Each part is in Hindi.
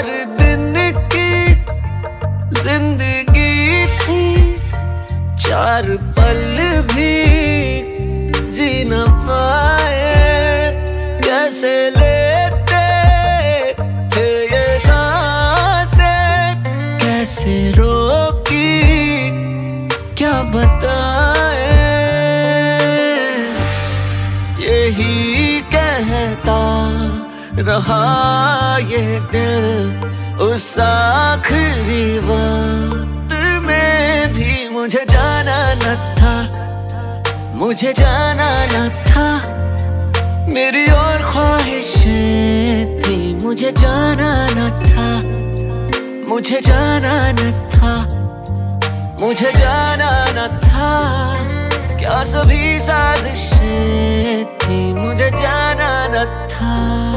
दिन की जिंदगी थी, 4 पल भी जी न पाए। कैसे लेते थे ये सांसें, कैसे रोकी क्या बताए। यही कहता रहा ये दिल उस आखिरी वक्त में भी। मुझे जाना न था, मुझे जाना न था, मेरी और ख्वाहिशें थी। मुझे जाना न था, मुझे जाना न था, मुझे जाना न था, क्या सभी साजिशें थी। मुझे जाना न था।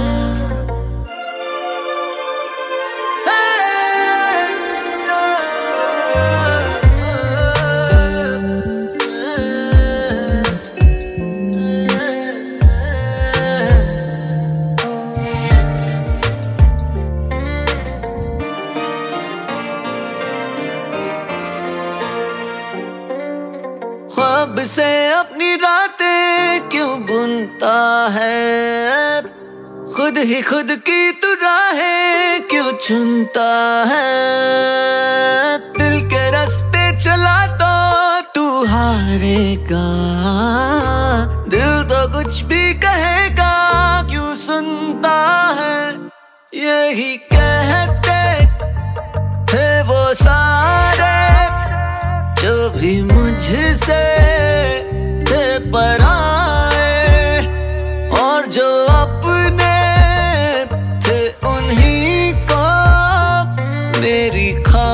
ख्वाब से अपनी रातें क्यों बुनता है, खुद ही खुद की तू राहें क्यों चुनता है। दिल के रास्ते चला तो तू हारेगा, दिल तो कुछ भी कहेगा क्यों सुनता है। यही कहते थे वो सारे जो भी मुझसे थे पराए, और जो अपने थे उन्हीं को मेरी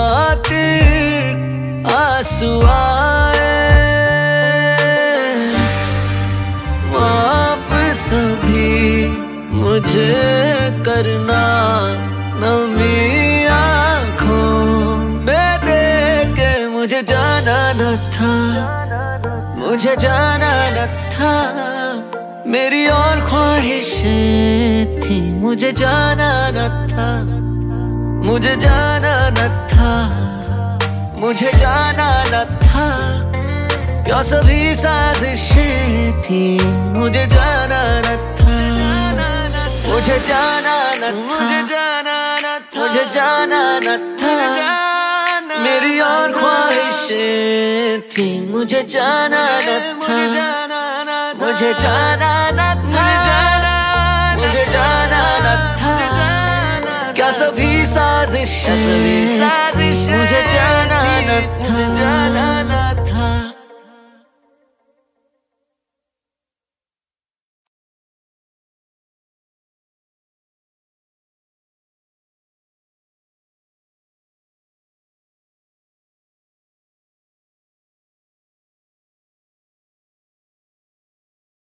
खातिर आंसू आए। माफ सभी मुझे करना, नमी आँखों में देख के। मुझे जाना न था, मुझे जाना न था, मेरी और ख्वाहिशें थी। मुझे जाना न था, मुझे जाना न था, मुझे जाना न था, क्या सभी साजिशें थी। मुझे जाना न था, मुझे जाना न था, मुझे जाना न था, मुझे जाना न था, मेरी और ख्वाहिशें थी। मुझे जाना न था, मुझे जाना न था, मुझे जाना न था, क्या सभी साजिशें, मुझे जाना न था।